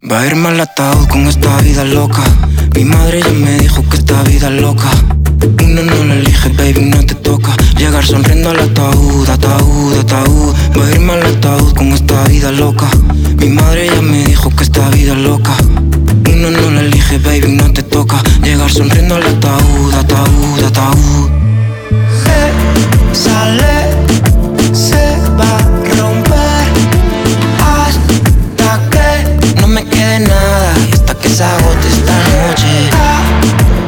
Va a ir mal ataúd con esta vida loca. Mi madre ya me dijo que esta vida es loca. Uno no la elige, baby, no te toca. Llegar sonriendo al ataúd, ataúd, ataúd. Va a ir mal ataúd con esta vida loca. Mi madre ya me dijo que esta vida es loca. Uno no la elige, baby, no te toca. Llegar sonriendo al ataúd, ataúd, ataúd. Sale, se